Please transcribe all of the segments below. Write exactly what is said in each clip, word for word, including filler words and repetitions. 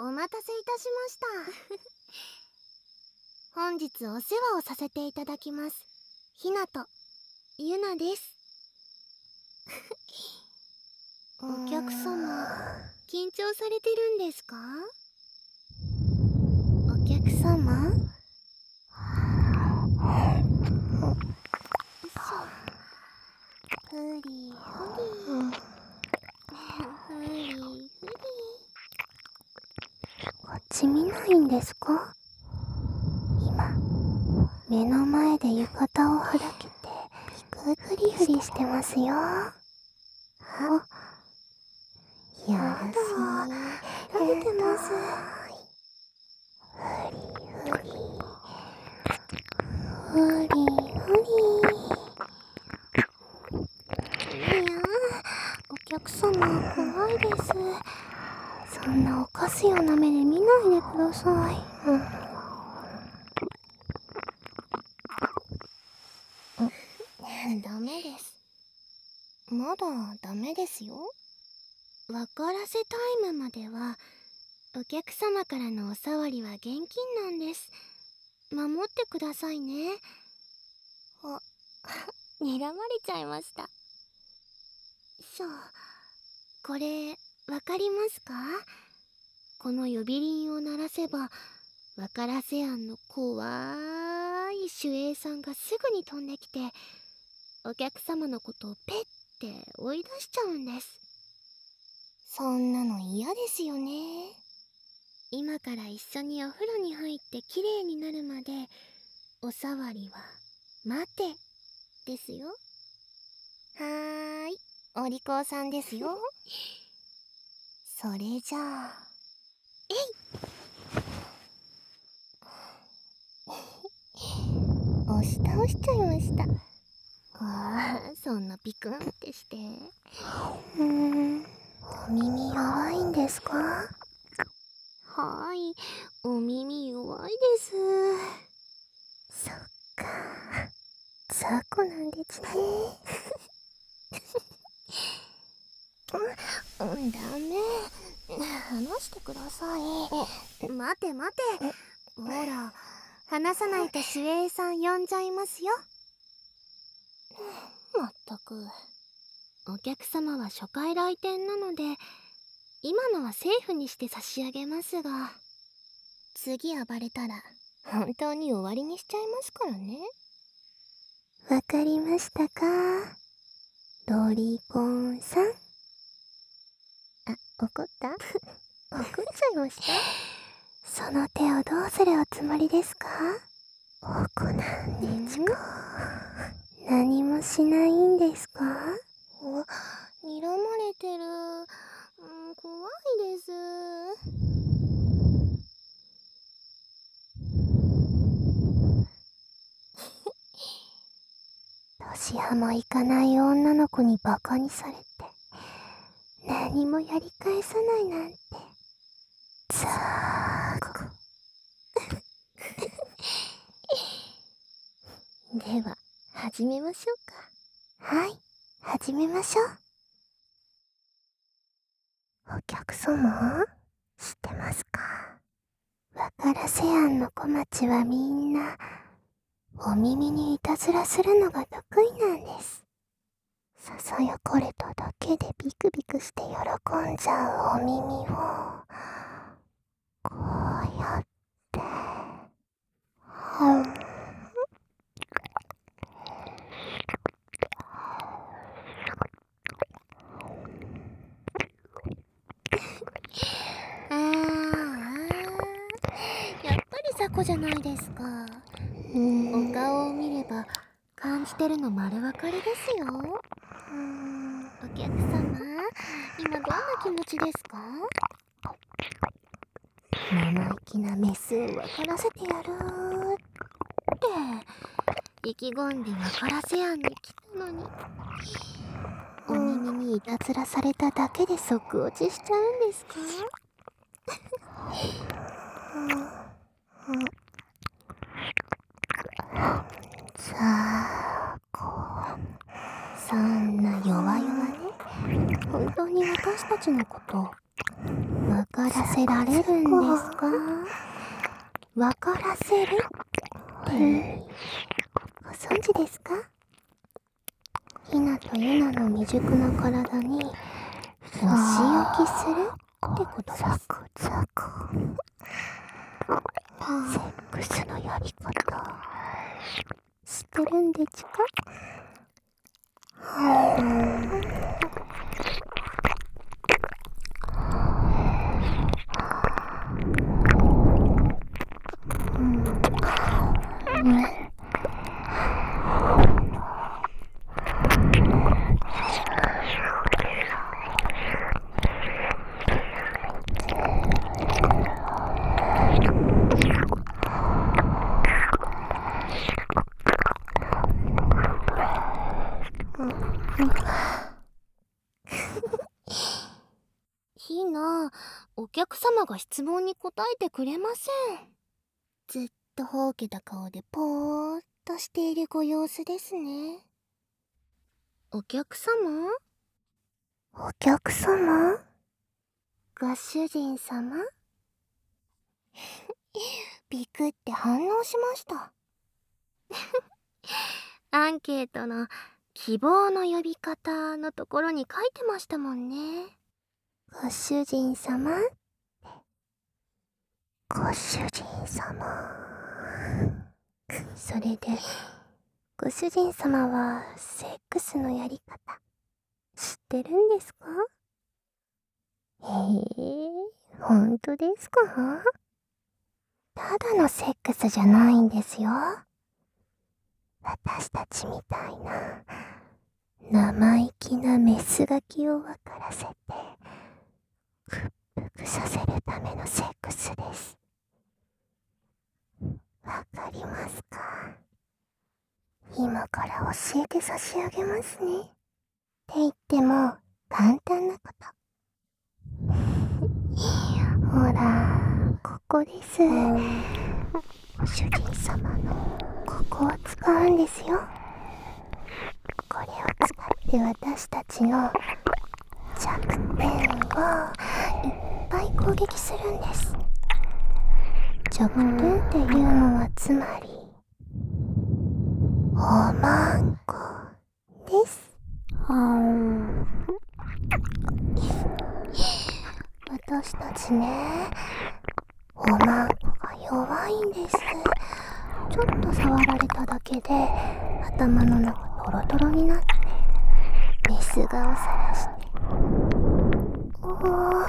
お待たせいたしました本日お世話をさせていただきますひなとゆなですお客様緊張されてるんですか？お客様ふりふりふりふりこっち見ないんですか？今目の前で浴衣をはだけてフリフリしてますよ。あ、やだ、食べてます。ふりふりふりふり。いや、お客様怖いです。そんな犯すような目で見ないでください。うんダメです。まだダメですよ。分からせタイムまではお客様からのおさわりは現金なんです。守ってくださいね。あ、睨まれちゃいました。しょ、これわかりますか？この呼び鈴を鳴らせばわからせ庵の怖い守衛さんがすぐに飛んできてお客様のことをペッて追い出しちゃうんです。そんなの嫌ですよね。今から一緒にお風呂に入ってきれいになるまでおさわりは待てですよ。はーい、お利口さんですよそれじゃあえい押し倒しちゃいました。ああ、そんなピクンってして。うーん、お耳弱いんですか？はーい、お耳弱いです。そっか、雑魚なんですねうん、ダメ。話してください。待て待て。ほら、話さないと守衛さん呼んじゃいますよ。まったく。お客様は初回来店なので、今のはセーフにして差し上げますが、次暴れたら本当に終わりにしちゃいますからね。わかりましたか？ロリコンさん。あ、怒った？怒っちゃいました？その手をどうするおつもりですか？怒なんでちか。何もしないんですか？お、睨まれてる。うん、怖いです。年派もいかない女の子にバカにされて何もやり返さないなんてざーこでは始めましょうか。はい、始めましょう。お客様知ってますか？わからせ庵の小町はみんなお耳にいたずらするのが得意なんです。ささやかれただけでビクビクして喜んじゃうお耳をこうやってはんあーやっぱり雑魚じゃないですか。お顔を見れば感じてるの丸分かりですよ。お客様、今どんな気持ちですか？生意気なメスを分からせてやるって意気込んで分からせやんに来たのに、お耳にいたずらされただけで即落ちしちゃうんですか？さあ、こう、そんな弱々ね。本当に私たちのことわからせられるんですか？わからせるってご存知ですか？ひなとゆなの未熟な体にお仕置きするってことです。ザクセックスのやり方知ってるんでちか？ひな、お客様が質問に答えてくれません。ずっとほうけた顔でぽーっとしているご様子ですね。お客様？お客様？ご主人様？ビクって反応しました。アンケートの希望の呼び方のところに書いてましたもんね。ご主人様？ご主人様。それで、ご主人様はセックスのやり方知ってるんですか？へえ、ほんとですか？ただのセックスじゃないんですよ。私たちみたいな生意気なメスガキを分からせて屈服させるためのセックスです。わかりますか？今から教えて差し上げますね。って言っても簡単なこと。ほら、ここです。ご主人様のここを使うんですよ。これを使って私たちの弱点をいっぱい攻撃するんです。弱点っていうのはつまりおまんこです。私たちね、おまんこが弱いんです。ちょっと触られただけで頭の中トロトロになってメス顔さらしておーおー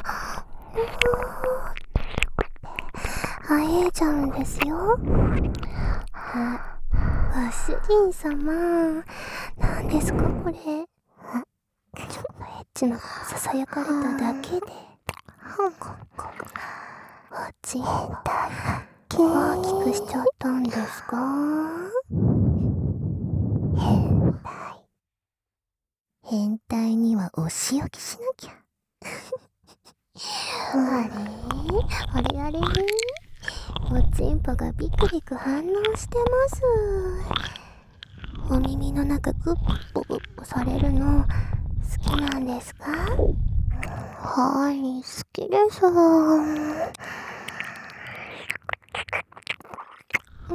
ってあえちゃうんですよ。あ、ご主人様、なんですかこれ。ちょっとエッチなささやかれただけでおちんた大きくしちゃったんですか？変態。変態にはお仕置きしなきゃ。あれあれあれおちんぽがビクビク反応してます。お耳の中グッポグッポされるの好きなんですか？はい、好きです。うん、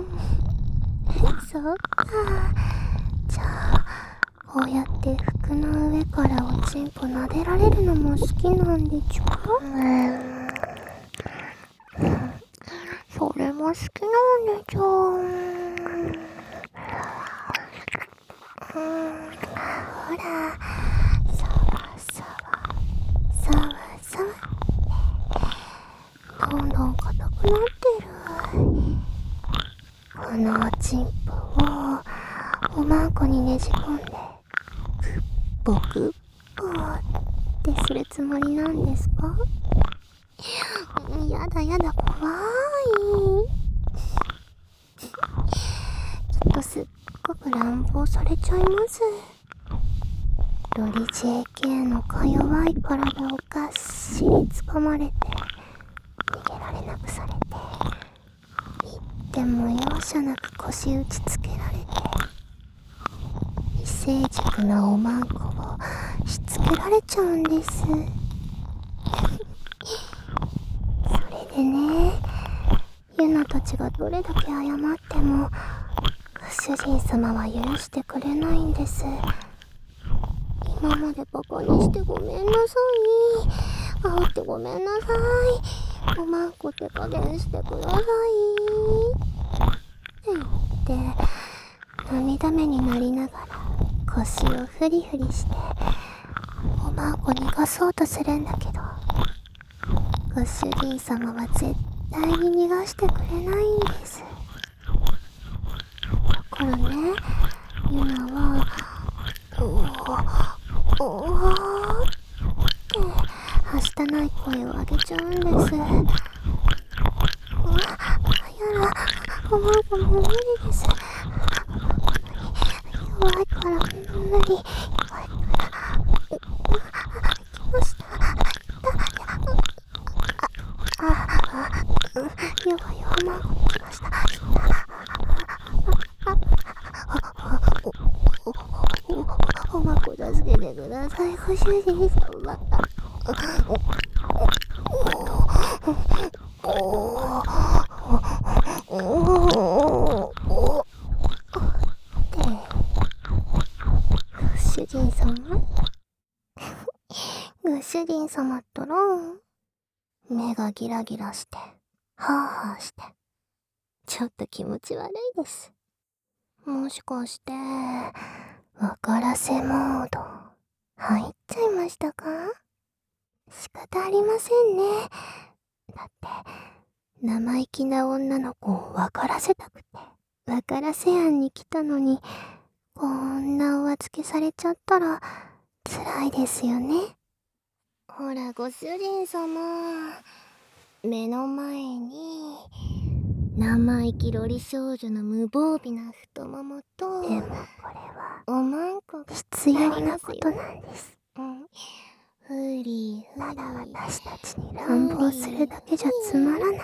そっか。じゃあこうやって服の上からおちんぽ撫でられるのも好きなんでちゅか？それも好きなんでちょ。ほら、さわさわさわさわ、どんどん硬くなってる。このおちんぽをおまんこにねじ込んでグッポグッポってするつもりなんですか？やだやだ、怖い。ちょっとすっごく乱暴されちゃいます。ロリ ジェーケー のか弱い体をがっしり掴まれて逃げられなくされて、でも容赦なく腰打ちつけられて、未成熟なおまんこをしつけられちゃうんです。 でね、ユナたちがどれだけ謝っても主人様は許してくれないんです。今までバカにしてごめんなさい、煽ってごめんなさい、おまんこ手加減してくださいって言って涙目になりながら腰をフリフリしておまんこ逃がそうとするんだけど、ご主人様は絶対に逃がしてくれないんです。だからね、ユナはおーおーってはしたない声を上げちゃうんです。うわ、やだ、おまんこもう無理です。弱いから無理、弱いから。来ました。あ、あ、弱いおまんこに来ました。おまんこ助けてください、ご主人様。主人様ご主人様ったら目がギラギラしてハーハーしてちょっと気持ち悪いです。もしかして分からせモード入っちゃいましたか？仕方ありませんね。だって生意気な女の子を分からせたくて分からせ案に来たのに、こんなお預けされちゃったら辛いですよね。ほらご主人様、目の前に生意気ロリ少女の無防備な太ももと、でもこれはおまんこが必要なことなんです。うん、ふりふり、ただ私たちに乱暴するだけじゃつまらない。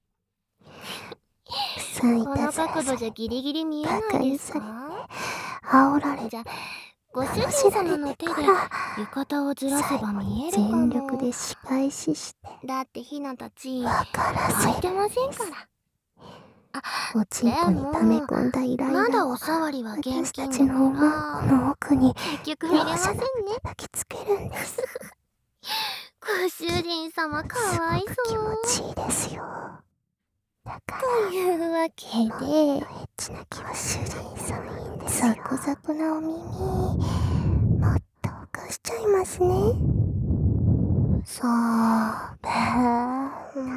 この角度じゃギリギリ見えないですか？煽られてご主人様の手で浴衣をずらせば見えるかも。全力で仕返しして、だってひなたち泣いてませんから。あ、おちんぽに溜め込んだイライラをまだおさわりは現金だから、私たちのおまんこの奥に結局見れませんね。叩きつけるんです。ご主人様かわいそう。すごく気持ちいいですよ。だからというわけで、エッチな気は主人様いいんですよ。ザクザクなお耳もっと浮かしちゃいますね。そうべー、うん、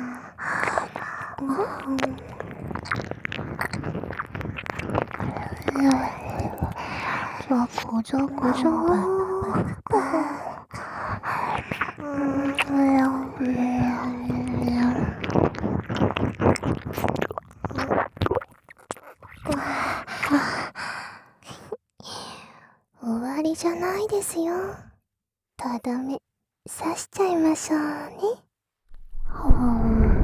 ザコザコザ終わりじゃないですよ。とどめ刺しちゃいましょうね。ほー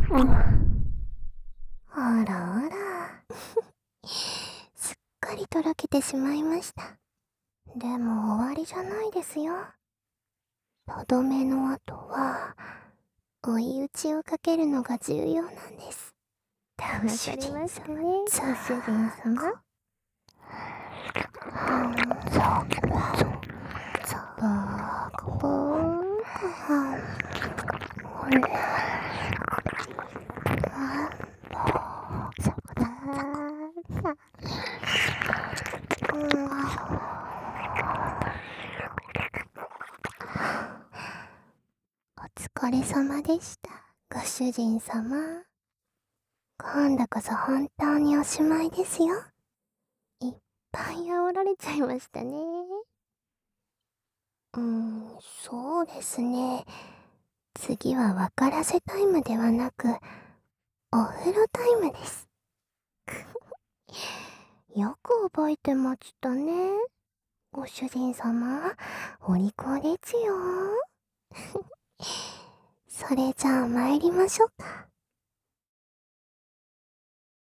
あらあらすっかりとろけてしまいました。でも終わりじゃないですよ。とどめの後は追い打ちをかけるのが重要なんです。わかりましたね、ご主人様。バーコバーお疲れ様でした、ご主人様。今度こそ本当におしまいですよ。いっぱい煽られちゃいましたね。うーん、そうですね。次は分からせタイムではなく、お風呂タイムです。よく覚えてましたね。ご主人様、お利口ですよ。それじゃあ参りましょうか。